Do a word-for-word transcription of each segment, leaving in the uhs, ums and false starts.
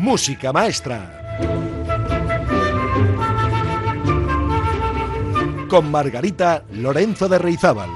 Música Maestra. Con Margarita Lorenzo de Reizábal.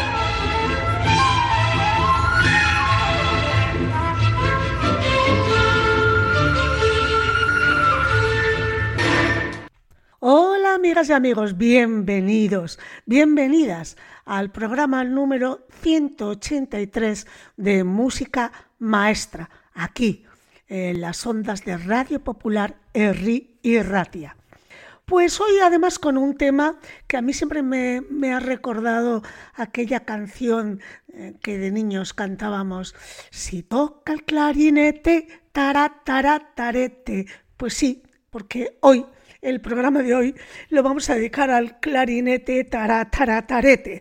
Hola amigas y amigos, bienvenidos, bienvenidas al programa número ciento ochenta y tres de Música Maestra, aquí en las ondas de Radio Popular Herri y Ratia. Pues hoy además con un tema que a mí siempre me, me ha recordado aquella canción eh, que de niños cantábamos: si toca el clarinete, tara, tara, tarete. Pues sí, porque hoy, el programa de hoy, lo vamos a dedicar al clarinete, tara, tara, tarete.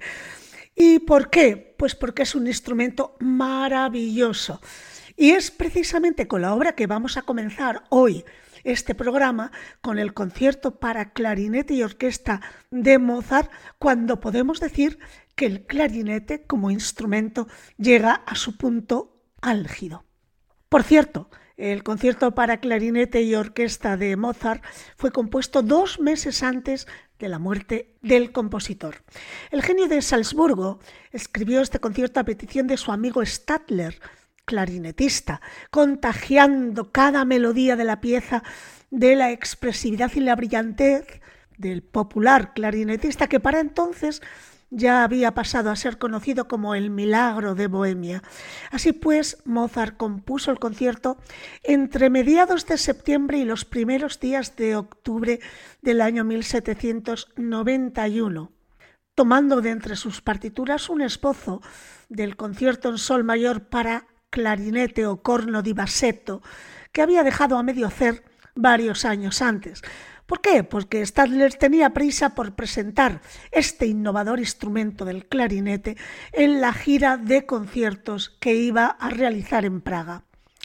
¿Y por qué? Pues porque es un instrumento maravilloso. Y es precisamente con la obra que vamos a comenzar hoy este programa, con el concierto para clarinete y orquesta de Mozart, cuando podemos decir que el clarinete como instrumento llega a su punto álgido. Por cierto, el concierto para clarinete y orquesta de Mozart fue compuesto dos meses antes de la muerte del compositor. El genio de Salzburgo escribió este concierto a petición de su amigo Stadler, clarinetista, contagiando cada melodía de la pieza de la expresividad y la brillantez del popular clarinetista que para entonces ya había pasado a ser conocido como el Milagro de Bohemia. Así pues, Mozart compuso el concierto entre mediados de septiembre y los primeros días de octubre del año mil setecientos noventa y uno, tomando de entre sus partituras un esbozo del concierto en sol mayor para clarinete o corno di bassetto que había dejado a medio hacer varios años antes. ¿Por qué? Porque Stadler tenía prisa por presentar este innovador instrumento del clarinete en la gira de conciertos que iba a realizar en Praga.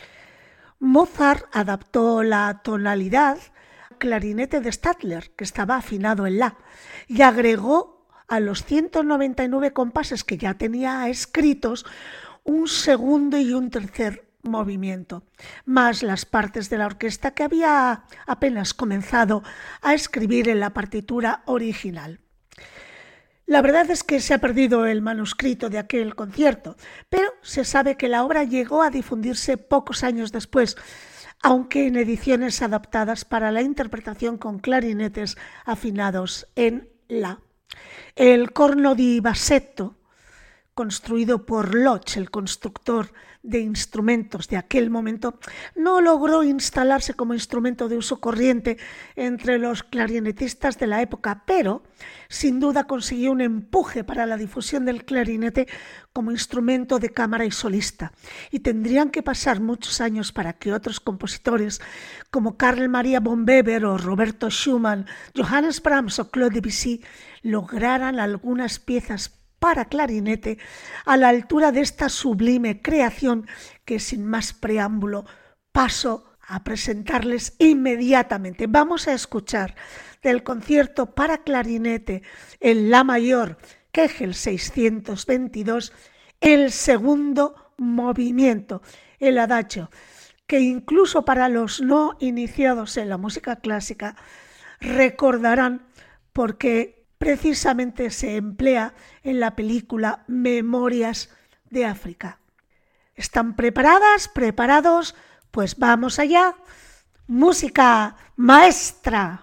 Mozart adaptó la tonalidad al clarinete de Stadler, que estaba afinado en la, y agregó a los ciento noventa y nueve compases que ya tenía escritos un segundo y un tercer movimiento, más las partes de la orquesta que había apenas comenzado a escribir en la partitura original. La verdad es que se ha perdido el manuscrito de aquel concierto, pero se sabe que la obra llegó a difundirse pocos años después, aunque en ediciones adaptadas para la interpretación con clarinetes afinados en la. El corno di bassetto, construido por Loch, el constructor de instrumentos de aquel momento, no logró instalarse como instrumento de uso corriente entre los clarinetistas de la época, pero sin duda consiguió un empuje para la difusión del clarinete como instrumento de cámara y solista. Y tendrían que pasar muchos años para que otros compositores como Carl Maria von Weber o Roberto Schumann, Johannes Brahms o Claude Debussy lograran algunas piezas para clarinete a la altura de esta sublime creación que sin más preámbulo paso a presentarles inmediatamente. Vamos a escuchar del concierto para clarinete en la mayor Kegel seiscientos veintidós el segundo movimiento, el adagio, que incluso para los no iniciados en la música clásica recordarán porque precisamente se emplea en la película Memorias de África. ¿Están preparadas? ¿Preparados? Pues vamos allá. Música maestra.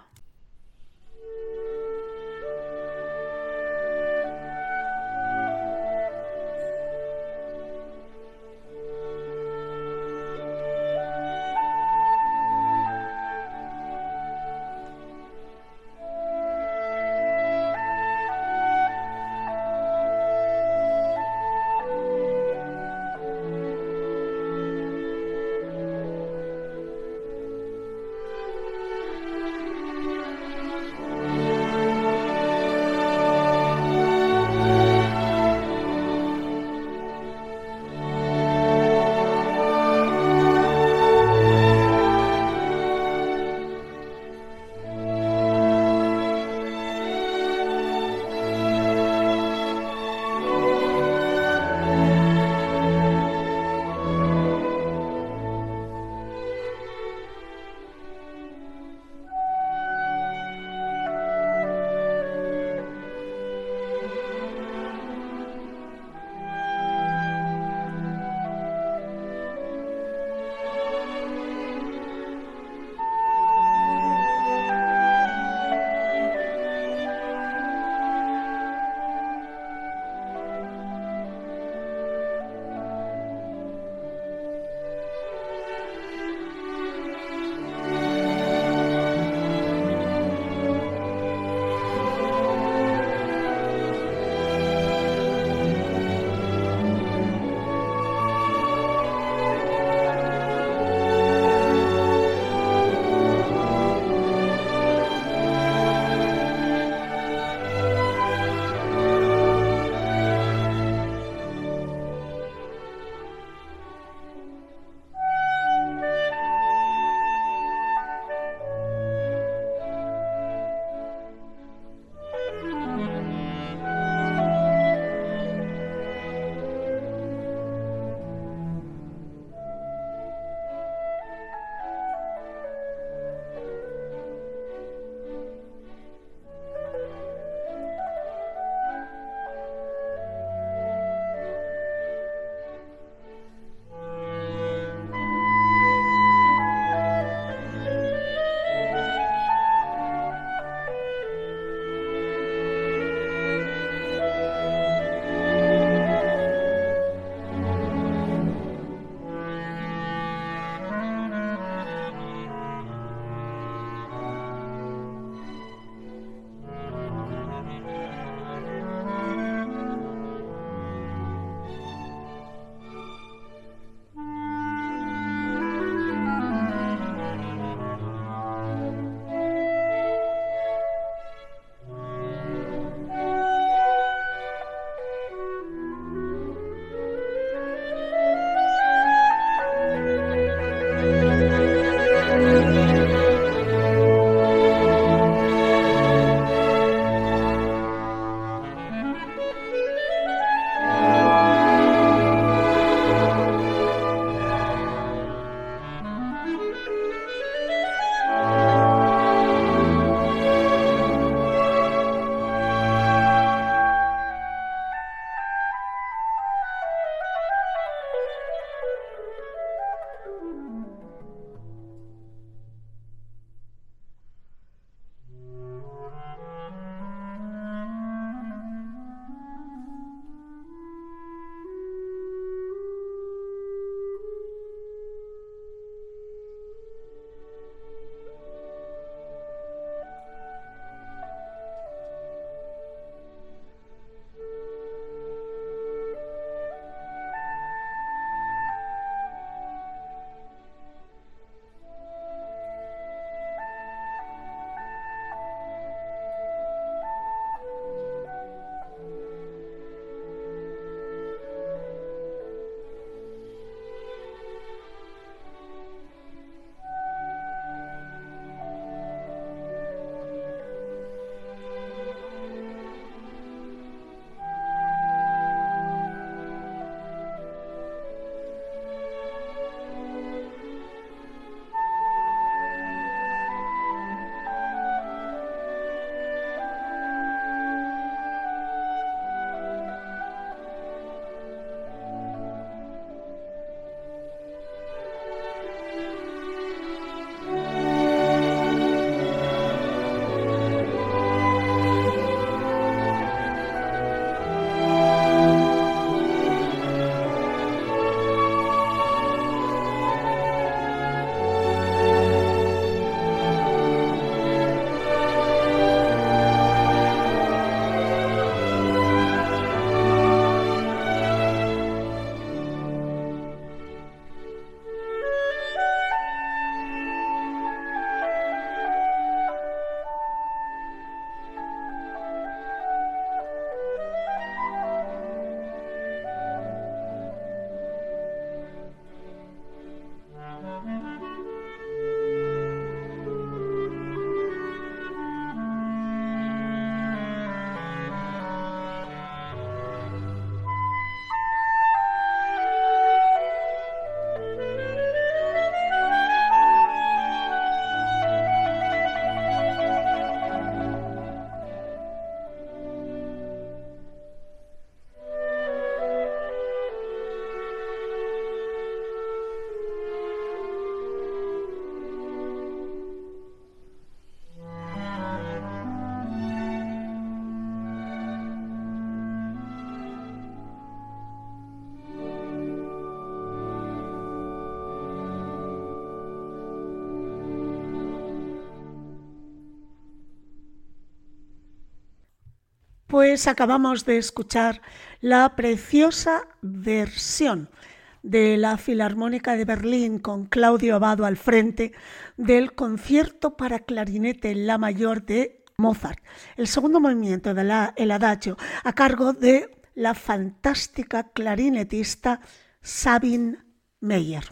Pues acabamos de escuchar la preciosa versión de la Filarmónica de Berlín con Claudio Abbado al frente del concierto para clarinete en la mayor de Mozart, el segundo movimiento del Adagio, a cargo de la fantástica clarinetista Sabine Meyer.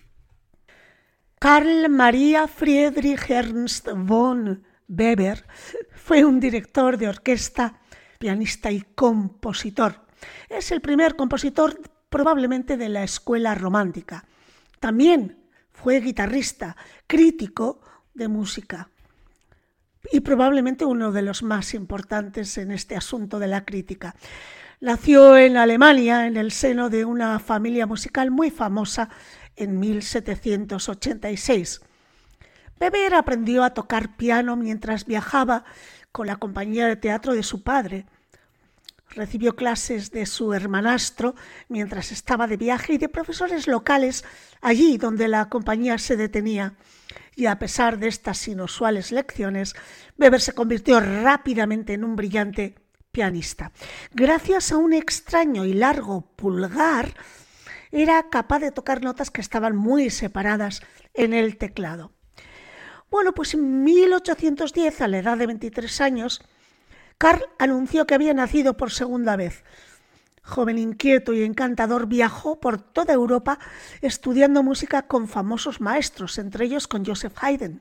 Carl Maria Friedrich Ernst von Weber fue un director de orquesta, pianista y compositor. Es el primer compositor probablemente de la escuela romántica. También fue guitarrista, crítico de música y probablemente uno de los más importantes en este asunto de la crítica. Nació en Alemania en el seno de una familia musical muy famosa en mil setecientos ochenta y seis. Weber aprendió a tocar piano mientras viajaba con la compañía de teatro de su padre. Recibió clases de su hermanastro mientras estaba de viaje y de profesores locales allí donde la compañía se detenía. Y a pesar de estas inusuales lecciones, Weber se convirtió rápidamente en un brillante pianista. Gracias a un extraño y largo pulgar, era capaz de tocar notas que estaban muy separadas en el teclado. Bueno, pues en mil ochocientos diez, a la edad de veintitrés años, Carl anunció que había nacido por segunda vez. Joven inquieto y encantador, viajó por toda Europa estudiando música con famosos maestros, entre ellos con Joseph Haydn.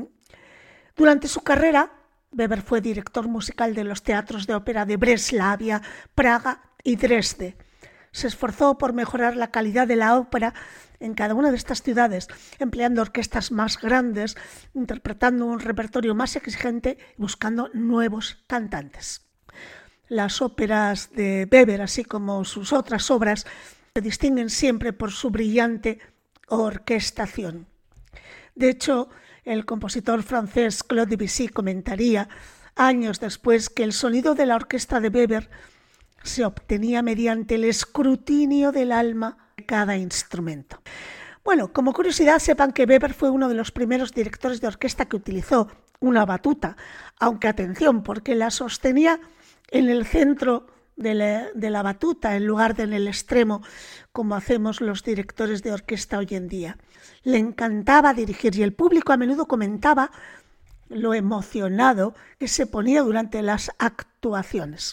Durante su carrera, Weber fue director musical de los teatros de ópera de Breslavia, Praga y Dresde. Se esforzó por mejorar la calidad de la ópera en cada una de estas ciudades, empleando orquestas más grandes, interpretando un repertorio más exigente y buscando nuevos cantantes. Las óperas de Weber, así como sus otras obras, se distinguen siempre por su brillante orquestación. De hecho, el compositor francés Claude Debussy comentaría años después que el sonido de la orquesta de Weber se obtenía mediante el escrutinio del alma de cada instrumento. Bueno, como curiosidad, sepan que Weber fue uno de los primeros directores de orquesta que utilizó una batuta, aunque atención, porque la sostenía en el centro de la, de la batuta en lugar de en el extremo, como hacemos los directores de orquesta hoy en día. Le encantaba dirigir y el público a menudo comentaba lo emocionado que se ponía durante las actuaciones.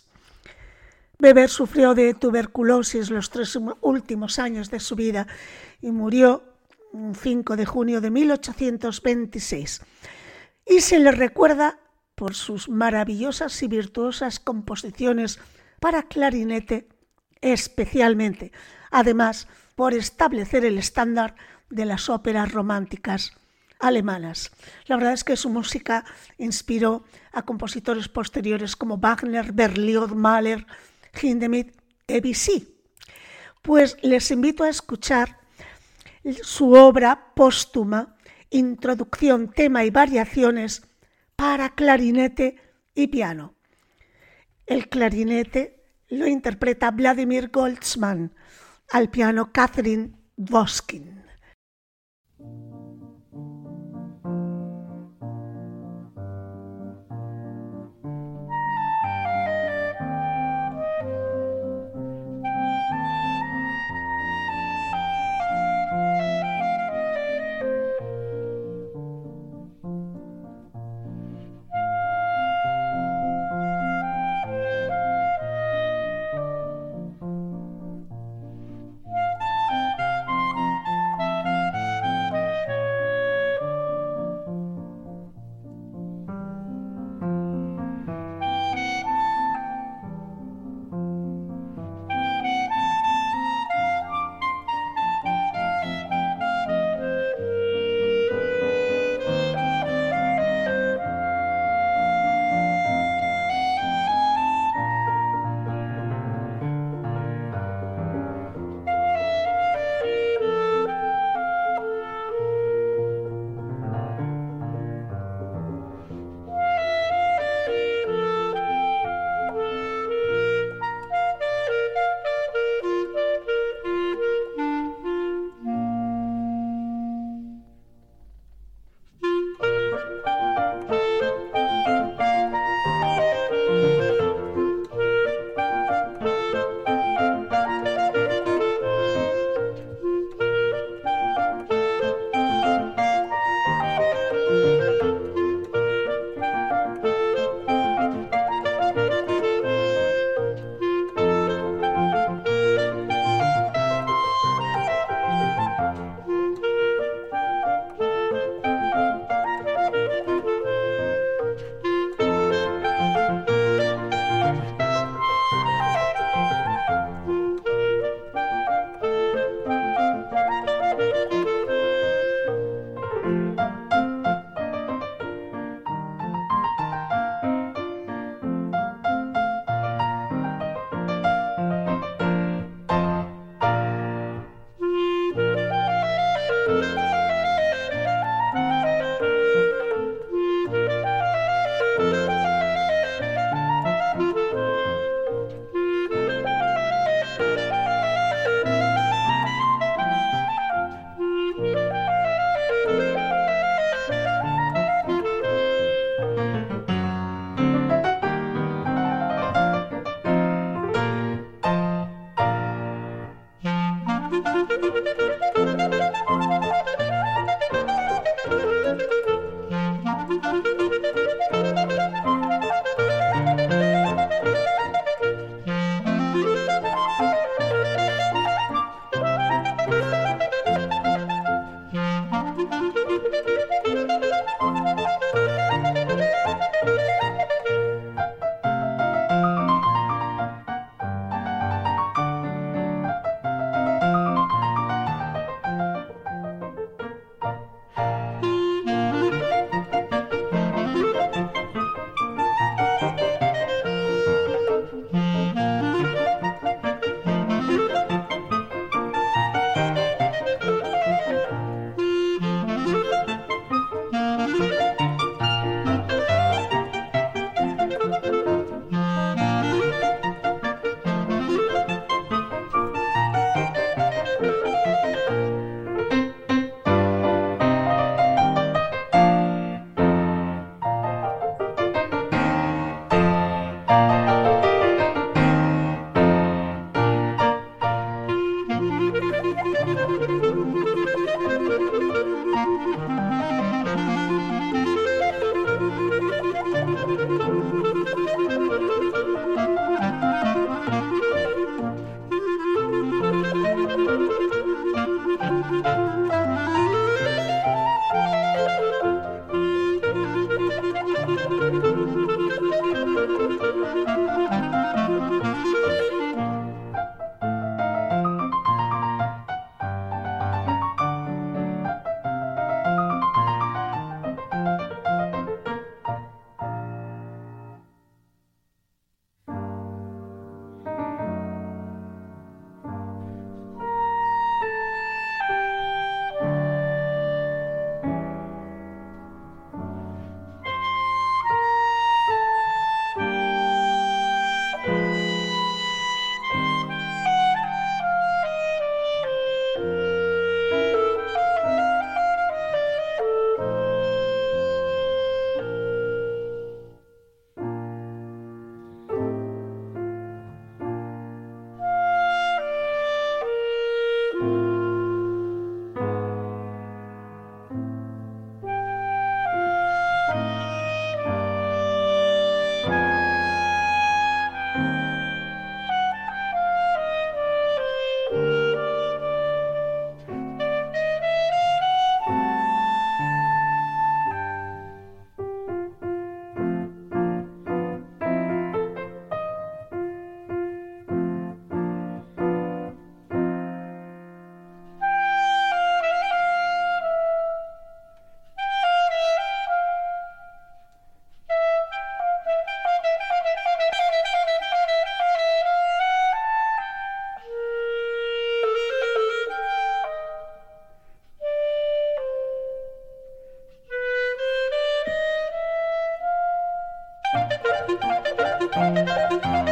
Weber sufrió de tuberculosis los tres últimos años de su vida y murió el cinco de junio de mil ochocientos veintiséis. Y se le recuerda por sus maravillosas y virtuosas composiciones para clarinete especialmente, además por establecer el estándar de las óperas románticas alemanas. La verdad es que su música inspiró a compositores posteriores como Wagner, Berlioz, Mahler, Hindemith, Debussy. Pues les invito a escuchar su obra póstuma, Introducción, tema y variaciones para clarinete y piano. El clarinete lo interpreta Vladimir Goldsman, al piano Catherine Voskin.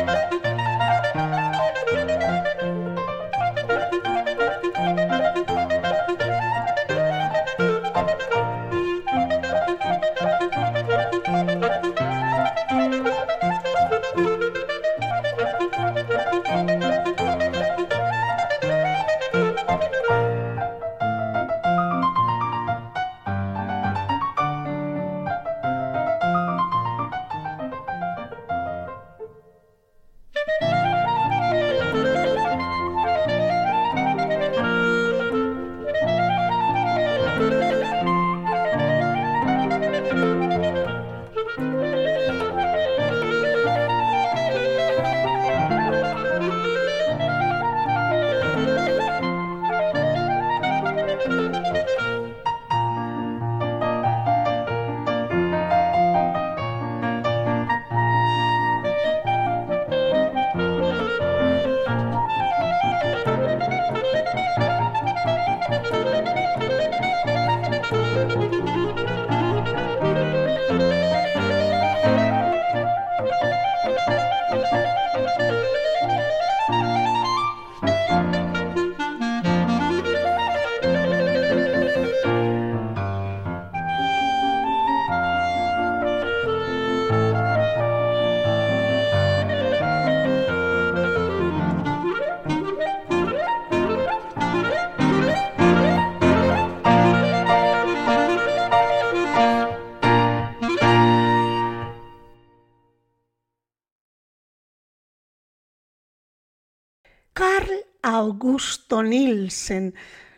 Carl Augusto Nielsen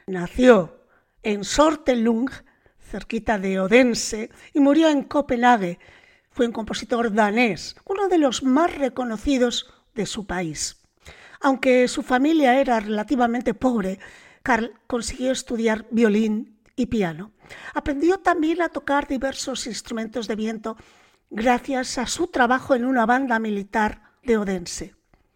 nació en Sortelung, cerquita de Odense, y murió en Copenhague. Fue un compositor danés, uno de los más reconocidos de su país. Aunque su familia era relativamente pobre, Carl consiguió estudiar violín y piano. Aprendió también a tocar diversos instrumentos de viento gracias a su trabajo en una banda militar de Odense.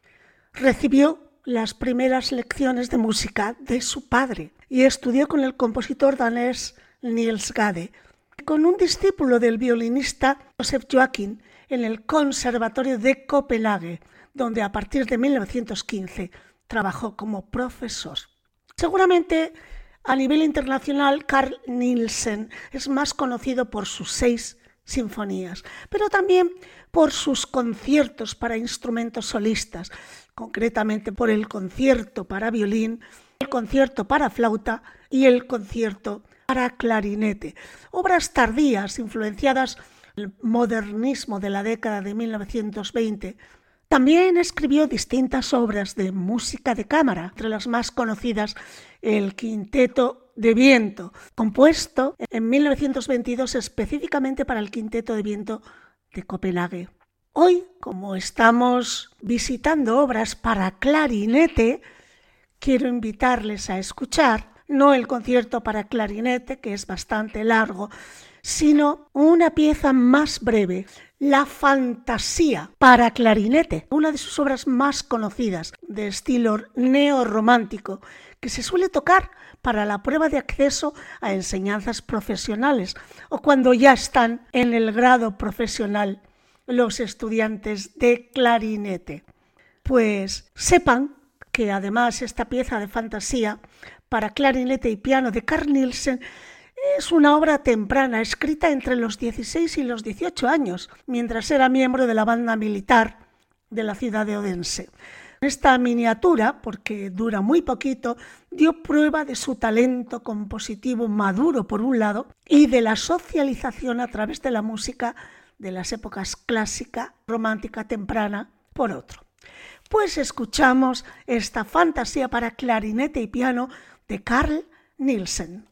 Recibió las primeras lecciones de música de su padre y estudió con el compositor danés Niels Gade, con un discípulo del violinista Joseph Joachim en el Conservatorio de Copenhague, donde a partir de mil novecientos quince trabajó como profesor. Seguramente a nivel internacional Carl Nielsen es más conocido por sus seis sinfonías, pero también por sus conciertos para instrumentos solistas, concretamente por el concierto para violín, el concierto para flauta y el concierto para clarinete, obras tardías influenciadas del modernismo de la década de mil novecientos veinte. También escribió distintas obras de música de cámara, entre las más conocidas el Quinteto de Viento, compuesto en mil novecientos veintidós específicamente para el Quinteto de Viento de Copenhague. Hoy, como estamos visitando obras para clarinete, quiero invitarles a escuchar no el concierto para clarinete, que es bastante largo, sino una pieza más breve, La Fantasía para clarinete, una de sus obras más conocidas, de estilo neorromántico, que se suele tocar para la prueba de acceso a enseñanzas profesionales o cuando ya están en el grado profesional los estudiantes de clarinete. Pues sepan que además esta pieza de fantasía para clarinete y piano de Carl Nielsen es una obra temprana, escrita entre los dieciséis y los dieciocho años, mientras era miembro de la banda militar de la ciudad de Odense. Esta miniatura, porque dura muy poquito, dio prueba de su talento compositivo maduro por un lado y de la socialización a través de la música de las épocas clásica, romántica, temprana, por otro. Pues escuchamos esta fantasía para clarinete y piano de Carl Nielsen.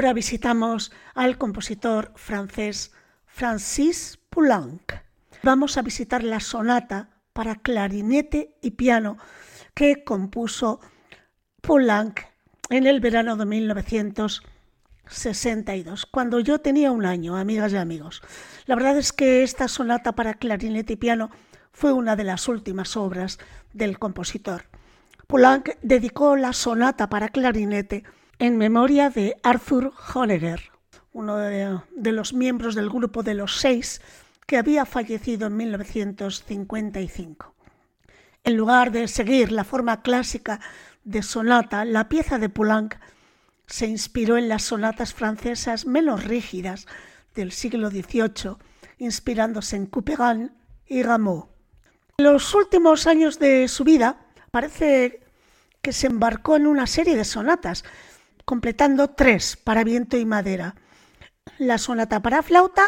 ahora visitamos al compositor francés Francis Poulenc. Vamos a visitar la sonata para clarinete y piano que compuso Poulenc en el verano de mil novecientos sesenta y dos, cuando yo tenía un año, amigas y amigos. La verdad es que esta sonata para clarinete y piano fue una de las últimas obras del compositor. Poulenc dedicó la sonata para clarinete en memoria de Arthur Honegger, uno de, de los miembros del grupo de los seis que había fallecido en mil novecientos cincuenta y cinco. En lugar de seguir la forma clásica de sonata, la pieza de Poulenc se inspiró en las sonatas francesas menos rígidas del siglo dieciocho, inspirándose en Couperin y Rameau. En los últimos años de su vida parece que se embarcó en una serie de sonatas, completando tres para viento y madera: la sonata para flauta,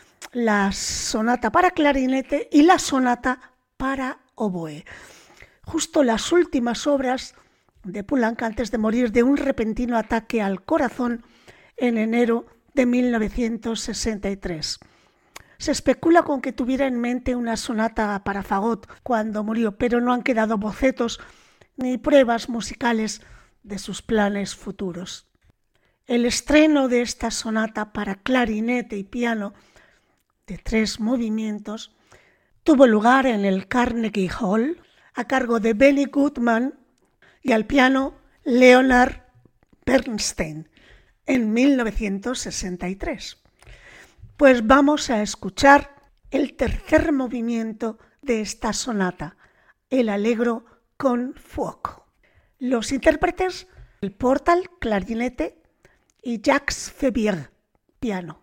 la sonata para clarinete y la sonata para oboe. Justo las últimas obras de Poulenc antes de morir de un repentino ataque al corazón en enero de mil novecientos sesenta y tres. Se especula con que tuviera en mente una sonata para fagot cuando murió, pero no han quedado bocetos ni pruebas musicales de sus planes futuros. El estreno de esta sonata para clarinete y piano de tres movimientos tuvo lugar en el Carnegie Hall a cargo de Benny Goodman y al piano Leonard Bernstein en mil novecientos sesenta y tres. Pues vamos a escuchar el tercer movimiento de esta sonata, el Allegro con fuoco. Los intérpretes, el Portal, clarinete, y Jacques Febier, piano.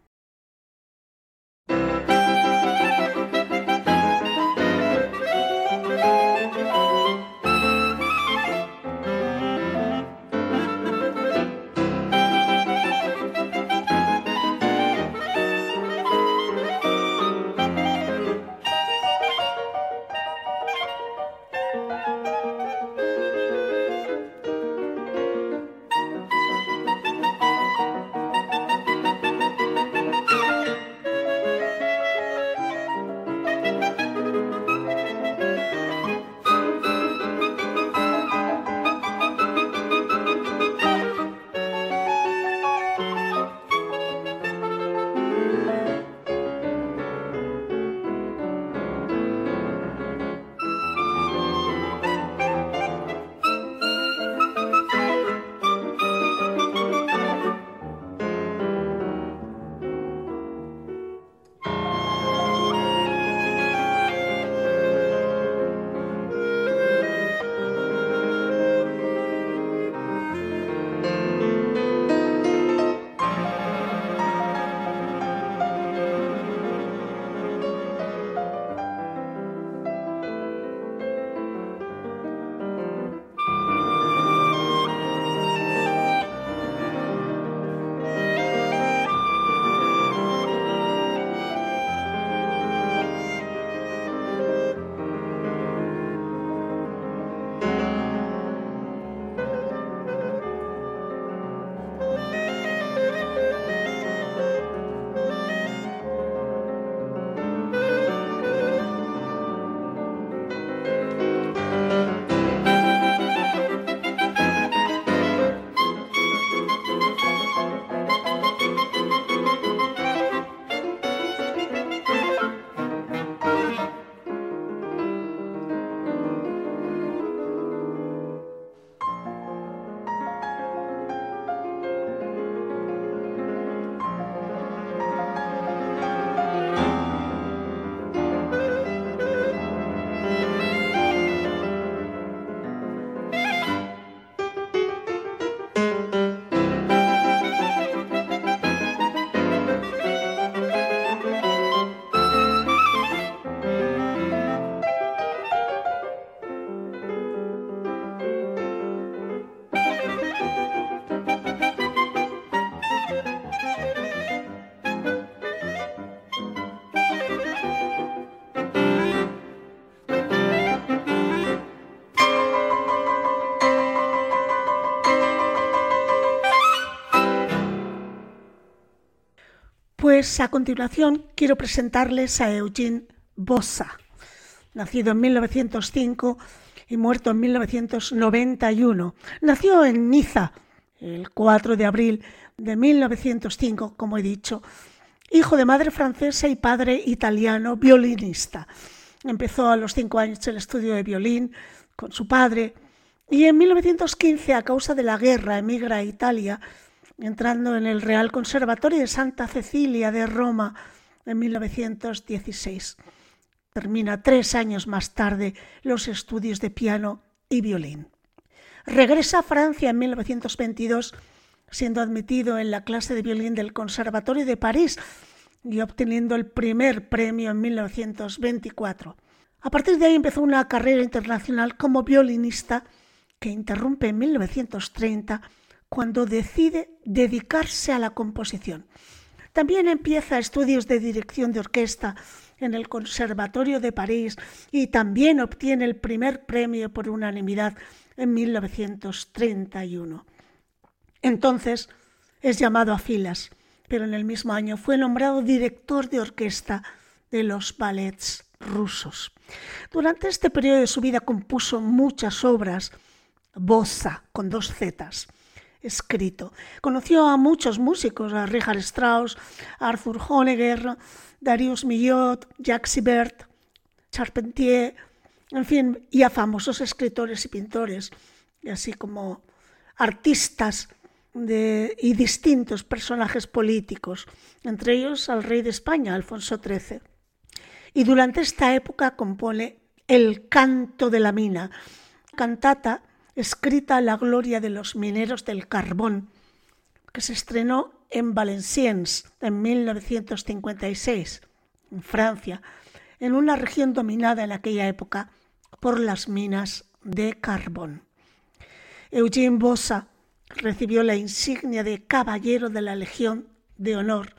Pues a continuación quiero presentarles a Eugene Bossa, nacido en mil novecientos cinco y muerto en mil novecientos noventa y uno. Nació en Niza el cuatro de abril de mil novecientos cinco, como he dicho, hijo de madre francesa y padre italiano, violinista. Empezó a los cinco años el estudio de violín con su padre y en mil novecientos quince, a causa de la guerra, emigra a Italia, entrando en el Real Conservatorio de Santa Cecilia de Roma en mil novecientos dieciséis. Termina tres años más tarde los estudios de piano y violín. Regresa a Francia en mil novecientos veintidós, siendo admitido en la clase de violín del Conservatorio de París y obteniendo el primer premio en mil novecientos veinticuatro. A partir de ahí empezó una carrera internacional como violinista que interrumpe en mil novecientos treinta cuando decide dedicarse a la composición. También empieza estudios de dirección de orquesta en el Conservatorio de París y también obtiene el primer premio por unanimidad en mil novecientos treinta y uno. Entonces es llamado a filas, pero en el mismo año fue nombrado director de orquesta de los ballets rusos. Durante este periodo de su vida compuso muchas obras, Bossa, con dos zetas, escrito. Conoció a muchos músicos, a Richard Strauss, Arthur Honegger, Darius Milhaud, Jacques Ibert, Charpentier, en fin, y a famosos escritores y pintores, y así como artistas de, y distintos personajes políticos, entre ellos al rey de España, Alfonso trece. Y durante esta época compone El canto de la mina, cantata escrita a la gloria de los mineros del carbón, que se estrenó en Valenciennes en mil novecientos cincuenta y seis, en Francia, en una región dominada en aquella época por las minas de carbón. Eugene Bossa recibió la insignia de Caballero de la Legión de Honor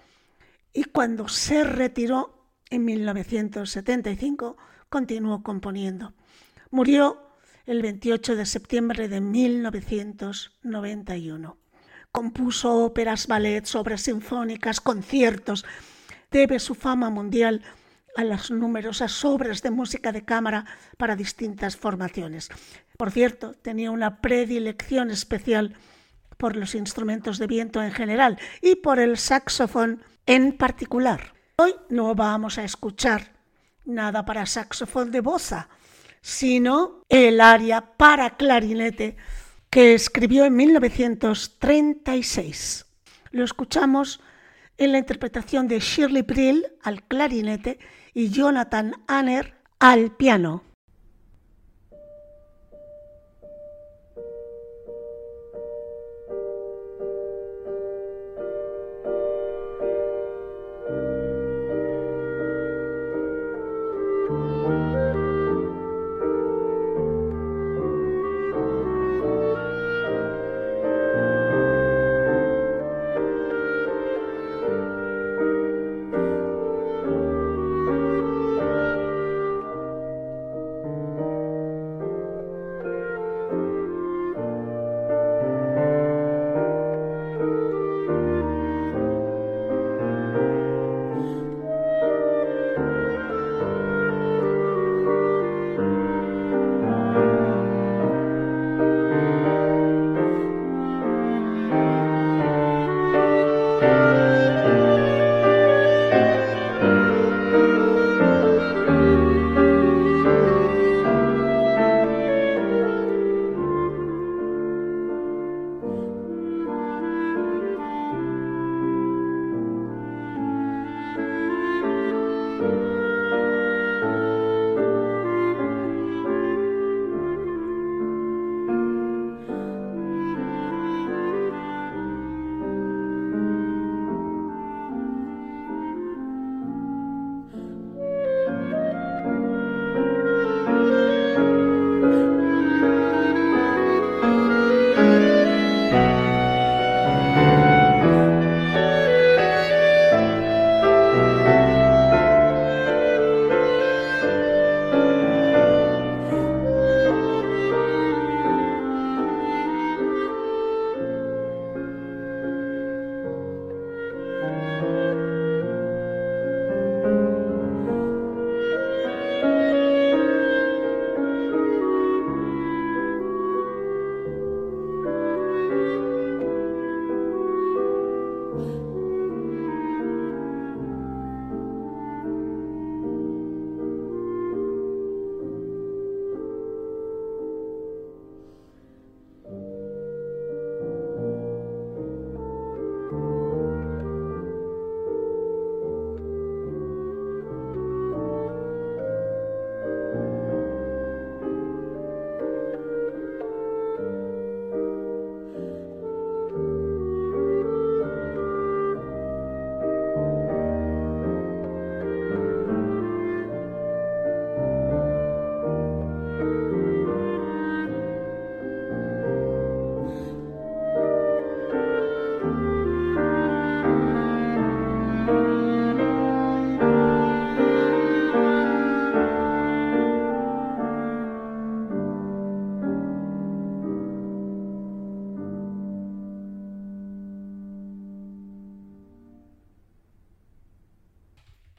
y cuando se retiró en mil novecientos setenta y cinco continuó componiendo. Murió el veintiocho de septiembre de mil novecientos noventa y uno. Compuso óperas, ballets, obras sinfónicas, conciertos. Debe su fama mundial a las numerosas obras de música de cámara para distintas formaciones. Por cierto, tenía una predilección especial por los instrumentos de viento en general y por el saxofón en particular. Hoy no vamos a escuchar nada para saxofón de Bossa, sino el aria para clarinete que escribió en mil novecientos treinta y seis. Lo escuchamos en la interpretación de Shirley Brill al clarinete y Jonathan Anner al piano.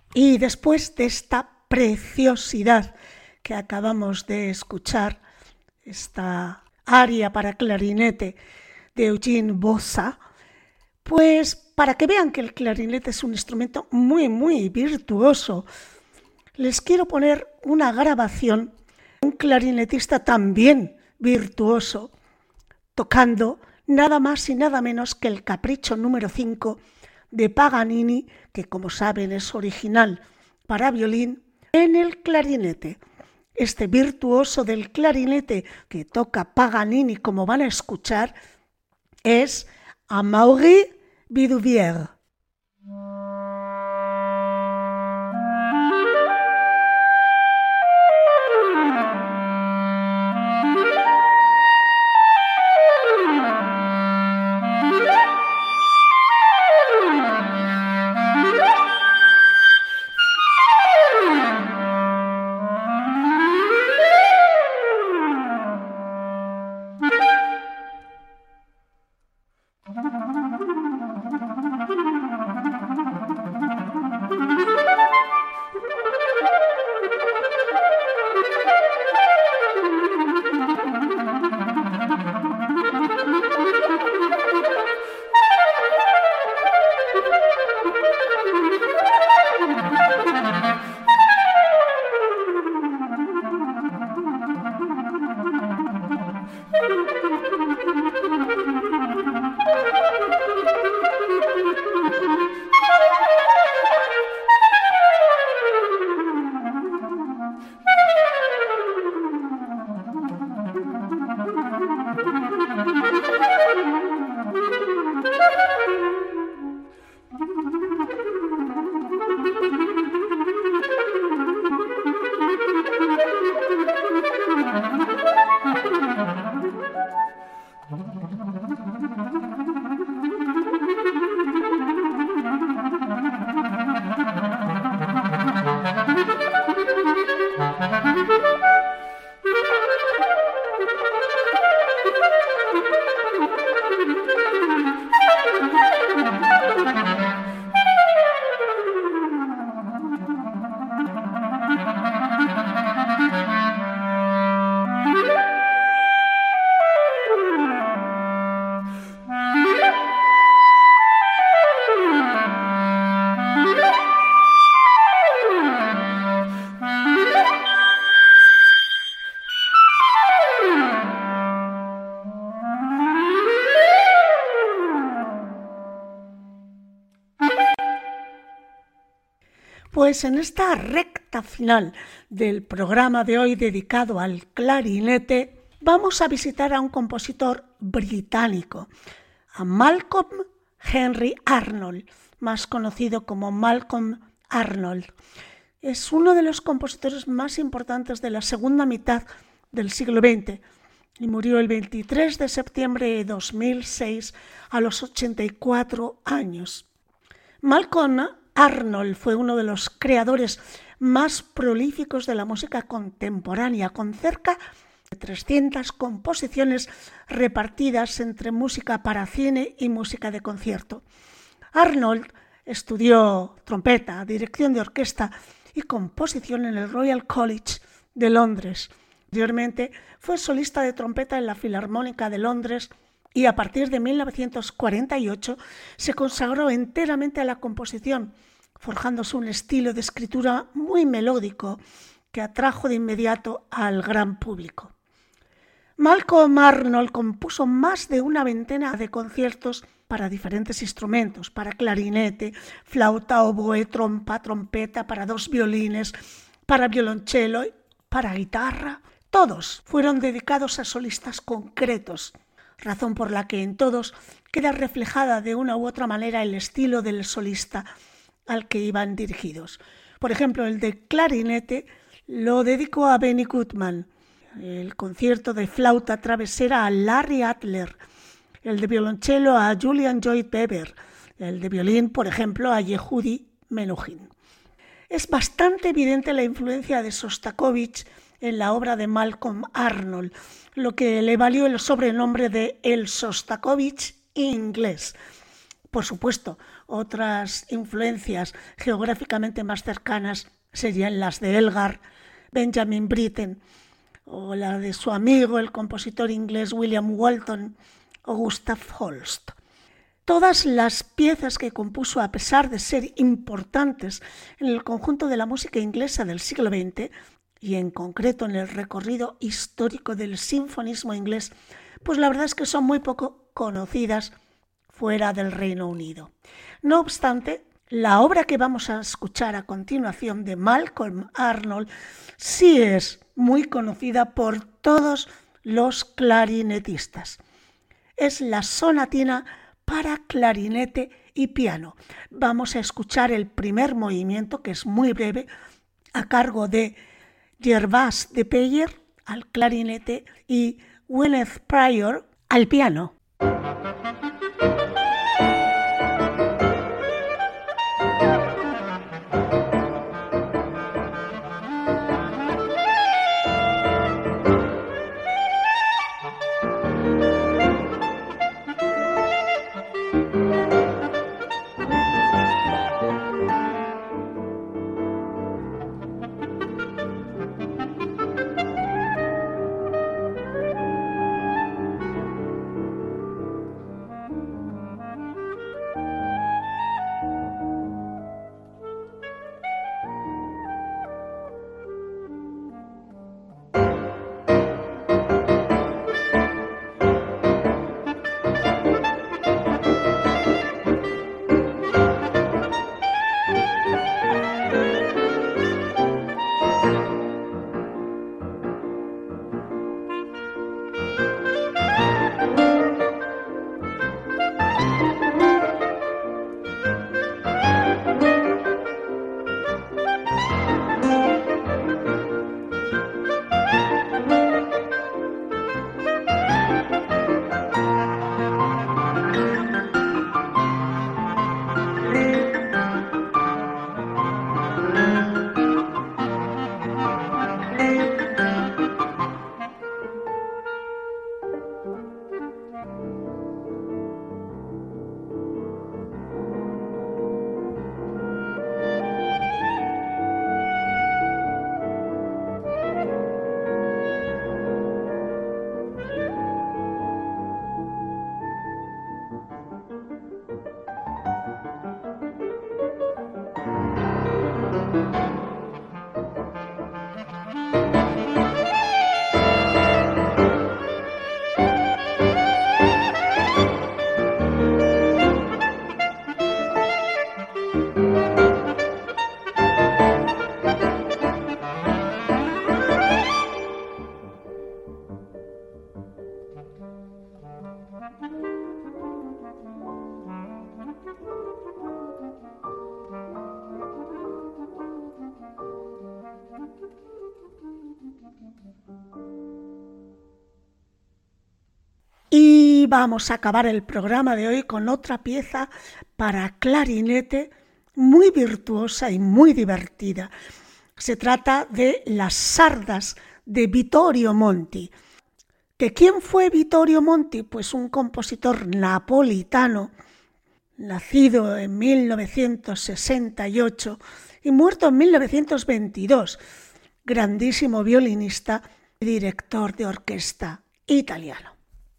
Y después de esta preciosidad que acabamos de escuchar, esta aria para clarinete de Eugene Bossa, pues para que vean que el clarinete es un instrumento muy, muy virtuoso, les quiero poner una grabación de un clarinetista también virtuoso, tocando nada más y nada menos que el Capricho número cinco de Paganini, que como saben es original para violín, en el clarinete. Este virtuoso del clarinete que toca Paganini, como van a escuchar, es Amaury Viduvier. Pues en esta recta final del programa de hoy dedicado al clarinete, vamos a visitar a un compositor británico, a Malcolm Henry Arnold, más conocido como Malcolm Arnold. Es uno de los compositores más importantes de la segunda mitad del siglo veinte y murió el veintitrés de septiembre de dos mil seis a los ochenta y cuatro años. Malcolm Arnold fue uno de los creadores más prolíficos de la música contemporánea, con cerca de trescientas composiciones repartidas entre música para cine y música de concierto. Arnold estudió trompeta, dirección de orquesta y composición en el Royal College de Londres. Anteriormente fue solista de trompeta en la Filarmónica de Londres y a partir de mil novecientos cuarenta y ocho se consagró enteramente a la composición, forjándose un estilo de escritura muy melódico que atrajo de inmediato al gran público. Malcolm Arnold compuso más de una veintena de conciertos para diferentes instrumentos, para clarinete, flauta, oboe, trompa, trompeta, para dos violines, para violonchelo, para guitarra. Todos fueron dedicados a solistas concretos, razón por la que en todos queda reflejada de una u otra manera el estilo del solista al que iban dirigidos. Por ejemplo, el de clarinete lo dedicó a Benny Goodman, el concierto de flauta travesera a Larry Adler, el de violonchelo a Julian Lloyd Webber, el de violín, por ejemplo, a Yehudi Menuhin. Es bastante evidente la influencia de Sostakovich en la obra de Malcolm Arnold, lo que le valió el sobrenombre de el Sostakovich inglés. Por supuesto, Otras influencias geográficamente más cercanas serían las de Elgar, Benjamin Britten, o la de su amigo, el compositor inglés William Walton o Gustav Holst. Todas las piezas que compuso, a pesar de ser importantes en el conjunto de la música inglesa del siglo veinte, y en concreto en el recorrido histórico del sinfonismo inglés, pues la verdad es que son muy poco conocidas fuera del Reino Unido. No obstante, la obra que vamos a escuchar a continuación de Malcolm Arnold sí es muy conocida por todos los clarinetistas. Es la sonatina para clarinete y piano. Vamos a escuchar el primer movimiento, que es muy breve, a cargo de Gervase de Peyer al clarinete y Gwyneth Pryor al piano. Y vamos a acabar el programa de hoy con otra pieza para clarinete muy virtuosa y muy divertida. Se trata de Las sardas de Vittorio Monti. ¿Que quién fue Vittorio Monti? Pues un compositor napolitano, nacido en mil novecientos sesenta y ocho y muerto en mil novecientos veintidós, grandísimo violinista y director de orquesta italiano.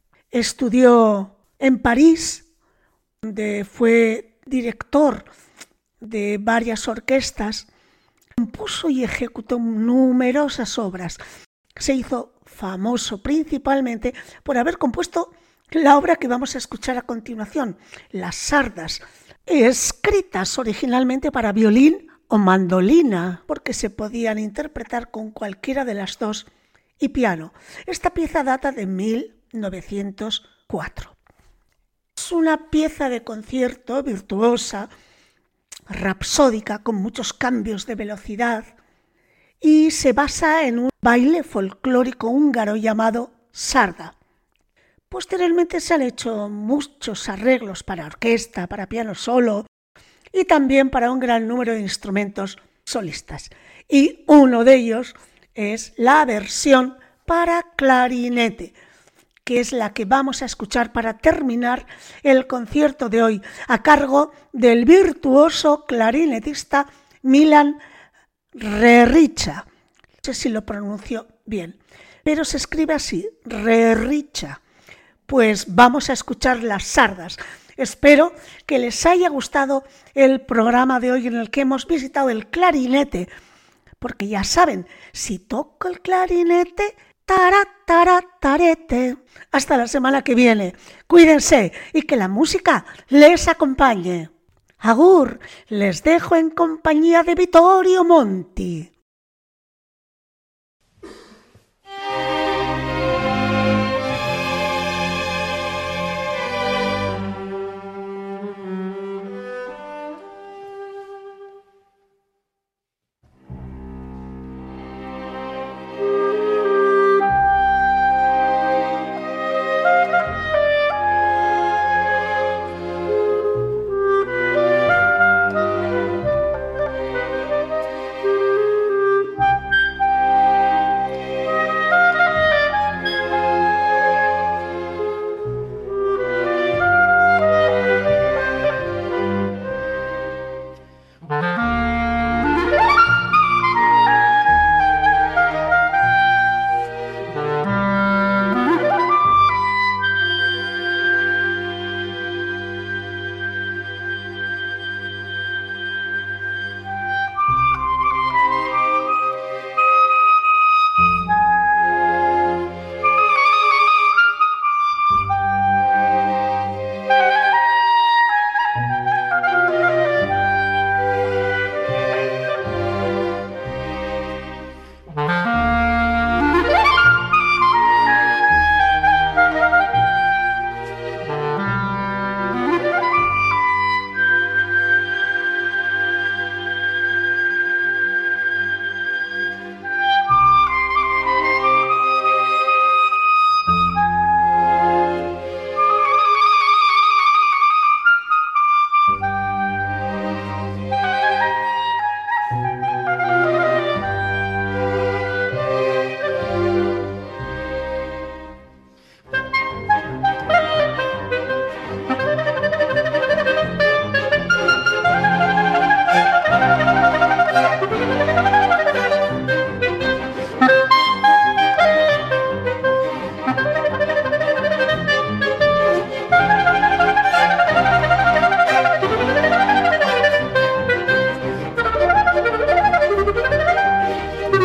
Estudió en París, donde fue director de varias orquestas, compuso y ejecutó numerosas obras. Se hizo famoso principalmente por haber compuesto la obra que vamos a escuchar a continuación, Las sardas, escritas originalmente para violín o mandolina, porque se podían interpretar con cualquiera de las dos, y piano. Esta pieza data de mil novecientos cuatro. Es una pieza de concierto virtuosa, rapsódica, con muchos cambios de velocidad, y se basa en un baile folclórico húngaro llamado sarda. Posteriormente se han hecho muchos arreglos para orquesta, para piano solo y también para un gran número de instrumentos solistas. Y uno de ellos es la versión para clarinete, que es la que vamos a escuchar para terminar el concierto de hoy, a cargo del virtuoso clarinetista Milan Rericha. No sé si lo pronuncio bien, pero se escribe así, Rericha. Pues vamos a escuchar las sardas. Espero que les haya gustado el programa de hoy en el que hemos visitado el clarinete, porque ya saben, si toco el clarinete, tará, tará, tarete. Hasta la semana que viene. Cuídense y que la música les acompañe. Agur, les dejo en compañía de Vittorio Monti.